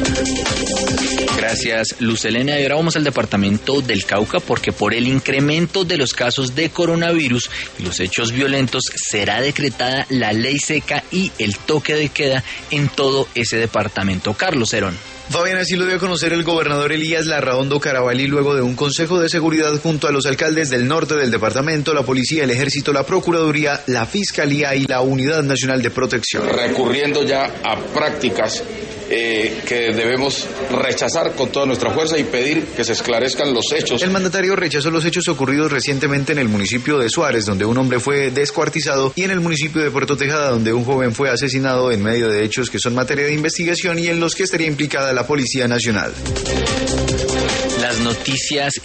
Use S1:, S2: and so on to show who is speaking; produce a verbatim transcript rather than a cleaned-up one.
S1: Gracias, Luz Elena. Y ahora vamos al departamento del Cauca, porque por el incremento de los casos de coronavirus y los hechos violentos será decretada la ley seca y el toque de queda en todo ese departamento. Carlos Herón.
S2: Fabián, así lo dio a conocer el gobernador Elías Larraondo Carabalí luego de un consejo de seguridad junto a los alcaldes del norte del departamento, la policía, el ejército, la procuraduría, la fiscalía y la Unidad Nacional de Protección.
S3: Recurriendo ya a prácticas eh, que debemos rechazar con toda nuestra fuerza y pedir que se esclarezcan los hechos.
S2: El mandatario rechazó los hechos ocurridos recientemente en el municipio de Suárez, donde un hombre fue descuartizado, y en el municipio de Puerto Tejada, donde un joven fue asesinado en medio de hechos que son materia de investigación y en los que estaría implicada la Policía Nacional.
S1: Las noticias